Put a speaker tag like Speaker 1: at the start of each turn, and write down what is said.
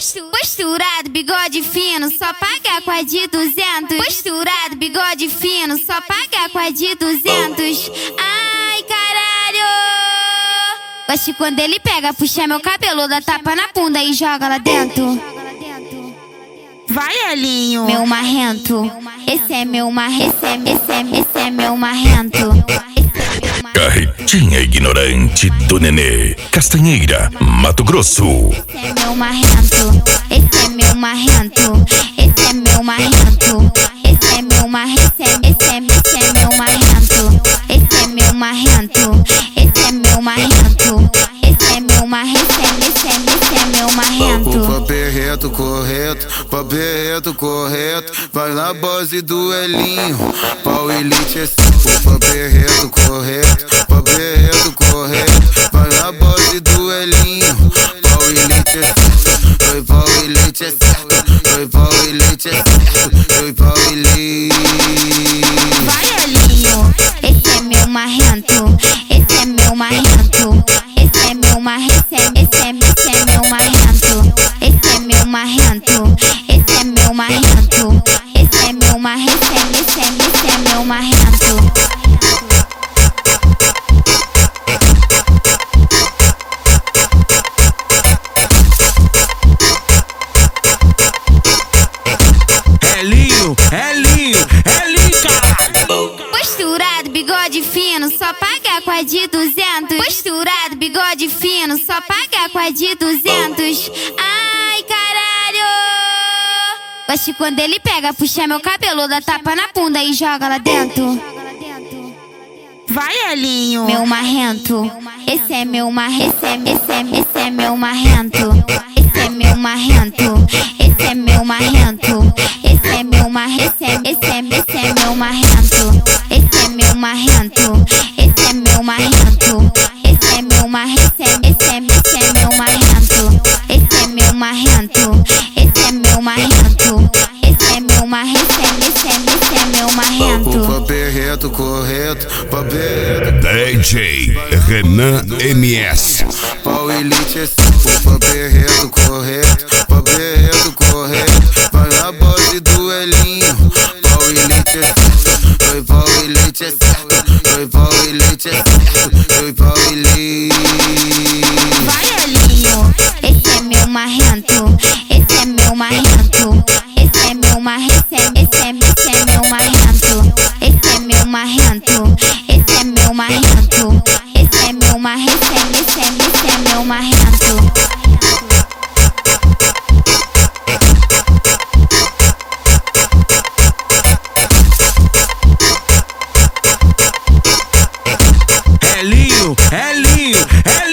Speaker 1: Posturado, bigode fino, só paga com a de 200. Posturado, bigode fino, só paga com a de 200. Ai, caralho! Gosto quando ele pega, puxa meu cabelo, dá tapa na bunda e joga lá dentro.
Speaker 2: Vai, Elinho.
Speaker 1: Meu marrento, esse é meu marrento, esse é meu marrento.
Speaker 3: Carretinha ignorante do Nenê, Castanheira, Mato Grosso.
Speaker 1: Esse é meu marrento, esse é meu marrento, esse é meu marrento, esse é meu marrento, esse é meu marrento, esse é meu marrento, esse é meu marrento, esse é meu marrento, esse é meu marrento.
Speaker 4: Papel reto, correto, papel reto, correto. Vai na base do Elinho, pau elite é papel reto, correto, papel reto, correto. Vai na base do Elinho, pau elite é certo, foi pau elite é certo, foi pau elite é certo, foi pau elite.
Speaker 2: Vai, Elinho.
Speaker 1: Esse é meu marrento, esse é meu marrento, esse é meu marrento, esse é meu marrento, esse é meu marrento, esse é meu marrento, esse é meu marrento, esse é meu marrento.
Speaker 5: Elinho, caralho.
Speaker 1: Posturado, bigode fino, só paga com a de 200. Posturado, bigode fino, só paga com a de 200. Ai, caralho! Gosto quando ele pega, puxa meu cabelo, dá tapa na bunda e joga lá dentro.
Speaker 2: Vai, Elinho.
Speaker 1: Meu marrento, esse é meu marrento, esse é meu marrento, esse é meu marrento, esse é meu marrento, esse é meu marrento, esse é meu marrento, esse é meu marrento, esse é meu marrento, esse é meu marrento, esse é meu marrento, esse é meu marrento, esse é meu marrento, esse é meu marrento, esse é meu marrento.
Speaker 4: Papel reto, correto, papel
Speaker 3: DJ Renan MS.
Speaker 4: pau elite é papel reto, correto, papel reto, correto. Vai na base do Elinho, pau elite é certo, foi pau elite é certo, foi pau elite é certo, foi pau elite.
Speaker 2: Vai, Elinho.
Speaker 1: Esse é meu marrento, esse é meu marrento, esse é meu marrento, esse é meu marrento, esse é meu marrento, esse é meu marrento, esse é meu marrento, esse é meu marrento.
Speaker 5: Elinho,